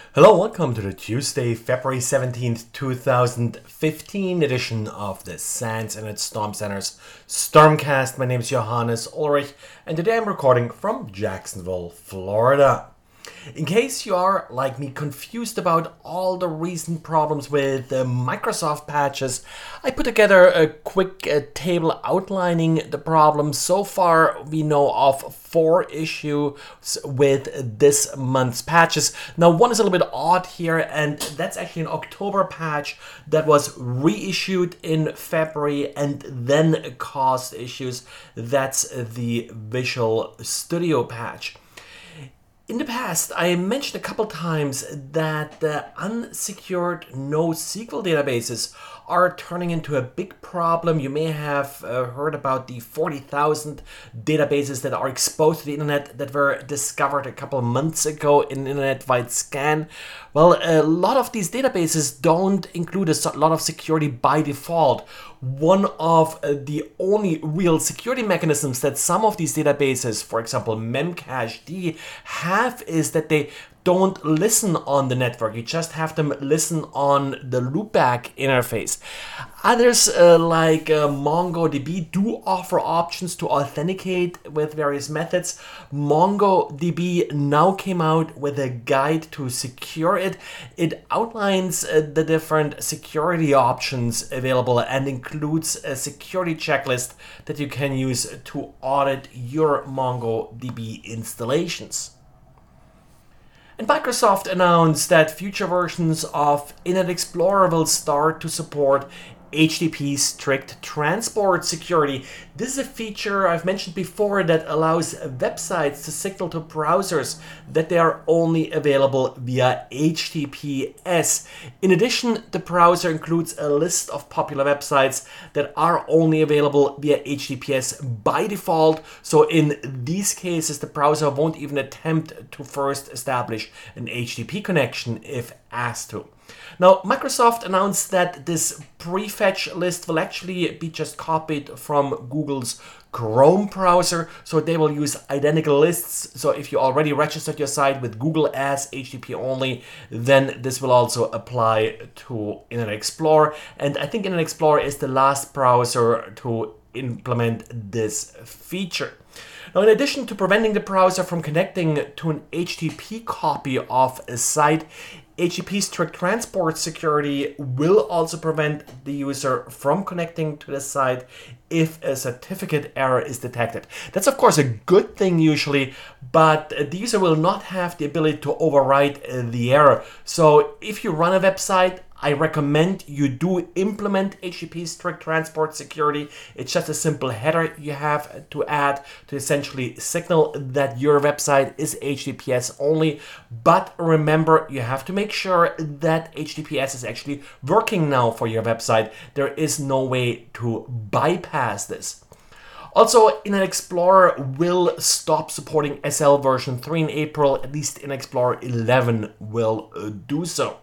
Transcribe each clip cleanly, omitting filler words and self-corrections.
Hello, welcome to the Tuesday, February 17th, 2015 edition of the SANS Internet Storm Center's Stormcast. My name is Johannes Ulrich, and today I'm recording from Jacksonville, Florida. In case you are, like me, confused about all the recent problems with Microsoft patches, I put together a quick table outlining the problems. So far, we know of 4 issues with this month's patches. Now, one is a little bit odd here, and that's actually an October patch that was reissued in February and then caused issues. That's the Visual Studio patch. In the past, I mentioned a couple times that the unsecured NoSQL databases are turning into a big problem. You may have heard about the 40,000 databases that are exposed to the internet that were discovered a couple of months ago in an internet-wide scan. Well, a lot of these databases don't include a lot of security by default. One of the only real security mechanisms that some of these databases, for example Memcached, have is that they don't listen on the network. You just have them listen on the loopback interface. Others like MongoDB do offer options to authenticate with various methods. MongoDB now came out with a guide to secure it. It outlines the different security options available and includes a security checklist that you can use to audit your MongoDB installations. And Microsoft announced that future versions of Internet Explorer will start to support HTTP strict transport security. This is a feature I've mentioned before that allows websites to signal to browsers that they are only available via HTTPS. In addition, the browser includes a list of popular websites that are only available via HTTPS by default. So in these cases, the browser won't even attempt to first establish an HTTP connection if asked to. Now, Microsoft announced that this prefetch list will actually be just copied from Google's Chrome browser, so they will use identical lists. So if you already registered your site with Google as HTTP only, then this will also apply to Internet Explorer. And I think Internet Explorer is the last browser to implement this feature. Now, in addition to preventing the browser from connecting to an HTTP copy of a site, HTTP strict transport security will also prevent the user from connecting to the site if a certificate error is detected. That's of course a good thing usually, but the user will not have the ability to overwrite the error. So if you run a website, I recommend you do implement HTTP strict transport security. It's just a simple header you have to add to essentially signal that your website is HTTPS only. But remember, you have to make sure that HTTPS is actually working now for your website. There is no way to bypass this. Also, Internet Explorer will stop supporting SL version 3 in April. At least Internet Explorer 11 will do so.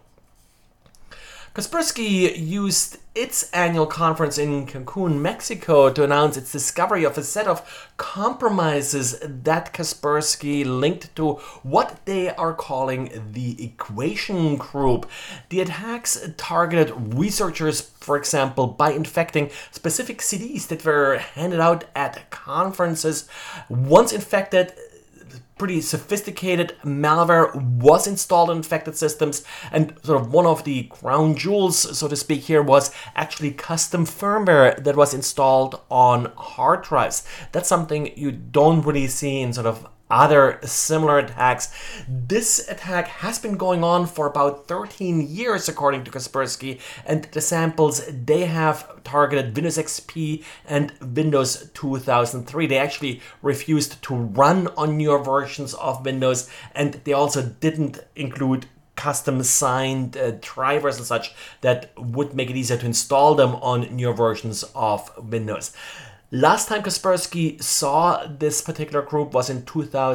Kaspersky used its annual conference in Cancun, Mexico, to announce its discovery of a set of compromises that Kaspersky linked to what they are calling the Equation Group. The attacks targeted researchers, for example, by infecting specific CDs that were handed out at conferences. Once infected, pretty sophisticated malware was installed in infected systems, and sort of one of the crown jewels, so to speak, here was actually custom firmware that was installed on hard drives. That's something you don't really see in sort of other similar attacks. This attack has been going on for about 13 years, according to Kaspersky, and the samples they have targeted Windows XP and Windows 2003. They actually refused to run on newer versions of Windows, and they also didn't include custom signed drivers and such that would make it easier to install them on newer versions of Windows. Last time Kaspersky saw this particular group was in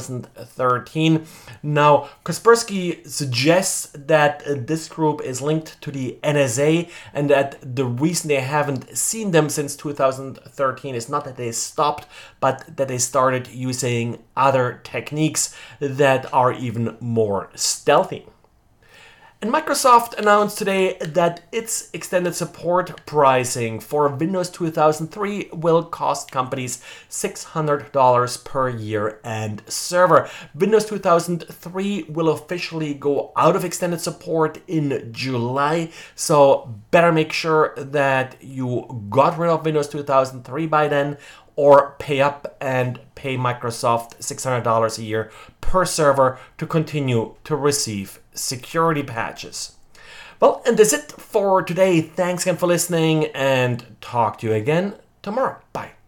2013. Now, Kaspersky suggests that this group is linked to the NSA and that the reason they haven't seen them since 2013 is not that they stopped, but that they started using other techniques that are even more stealthy. And Microsoft announced today that its extended support pricing for Windows 2003 will cost companies $600 per year and server. Windows 2003 will officially go out of extended support in July, so better make sure that you got rid of Windows 2003 by then, or pay up and pay Microsoft $600 a year per server to continue to receive security patches. Well, and that's it for today. Thanks again for listening, and talk to you again tomorrow. Bye.